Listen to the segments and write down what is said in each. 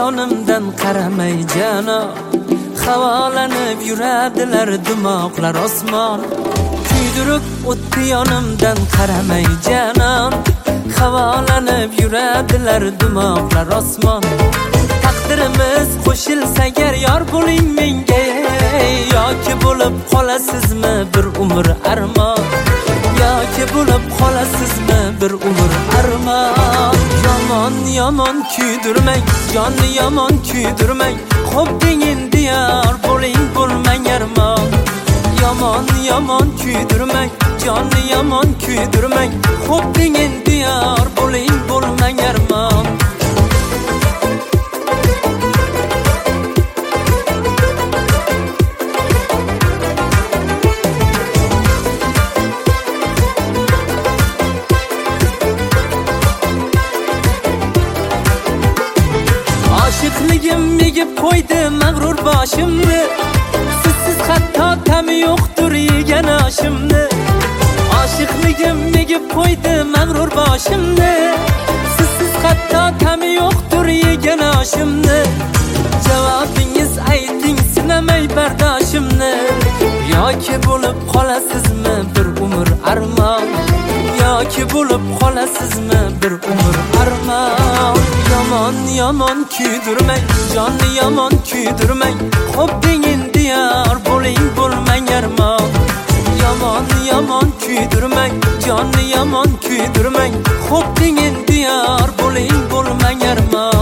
yonimdan qaramay jano, havolanib yuradilar dimoqlar osmon. Kuydirib o'tdi yonimdan qaramay janon, havolanib yuradilar dimoqlar osmon. Taqdirimiz qo'shilsa agar yor bo'ling menga, yoki bo'lib qolasizmi bir umr armon, yoki bo'lib qolasizmi bir umr armon. Yomon yomon kuydirmang, jonni yomon kuydirmang, xo'p deng endi yor bo'ling bo'lmang armon. Yomon yomon kuydirmang, jonni yomon kuydirmang, xo'p deng endi yor bo'ling bo'lmang armon. Oshiqligim egib qo'ydi mag'rur boshimni, sizsiz hatto ta'mi yo'qdir yegan oshimni. Oshiqligim egib qo'ydi mag'rur boshimni, sizsiz hatto ta'mi yo'qdir yegan oshimni. Javobingiz ayting sinamay bardoshimni, yoki bo'lib qolasizmi bir umr armon, yoki bo'lib qolasizmi bir umr armon. Yomon yomon kuydirmang, jonni yomon kuydirmang, xo'p deng endi yor bo'ling bo'lmang armon. Yomon yomon kuydirmang, jonni yomon kuydirmang, xo'p deng endi yor bo'ling bo'lmang armon.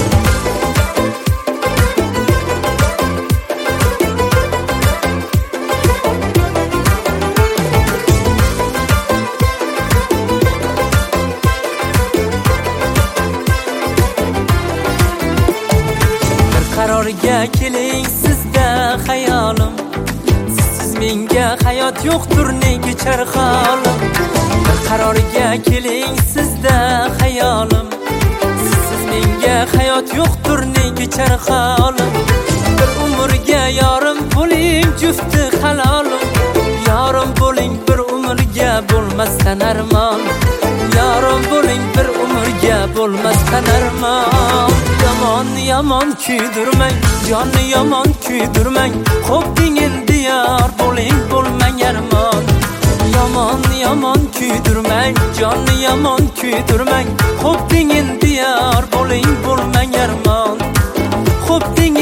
Qarorga keling sizda xayolim, siz menga hayot yo'qdir nega charxolim. Qarorga keling sizda xayolim, siz menga hayot yo'qdir nega charxolim. Bir umrga yorim bo'ling jufti halolim, yorim bo'ling bir umrga bo'lmasdan armon, yorim bo'ling bir umrga bo'lmasdan armon. Yomon yomon kuydirmang, jonni yomon kuydirmang, xo'p deng endi yor bo'ling bo'lmang armon. Yomon yomon kuydirmang, jonni yomon kuydirmang, xo'p deng endi yor bo'ling bo'lmang armon. Xo'p deng